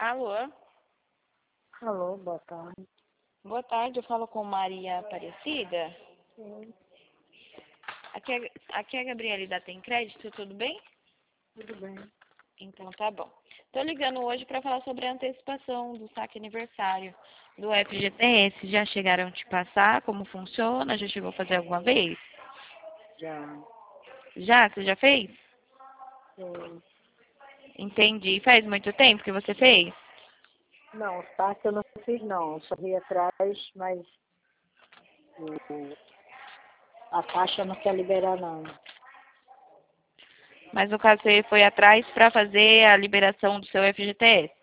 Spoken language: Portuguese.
Alô, Alô, boa tarde. boa tarde, eu falo com Maria Aparecida. Sim, Aqui é a Gabriele da Tem Crédito, tudo bem? tudo bem. Então tá bom. Tô ligando hoje para falar sobre a antecipação do saque aniversário do FGTS. Já chegaram a te passar? Como funciona? Já chegou a fazer alguma vez? Já. Já? Você já fez? Sim. Entendi. Faz muito tempo que você fez? Não, os parques eu não fiz não. Só vi atrás, mas a Caixa não quer liberar não. Mas no caso você foi atrás para fazer a liberação do seu FGTS.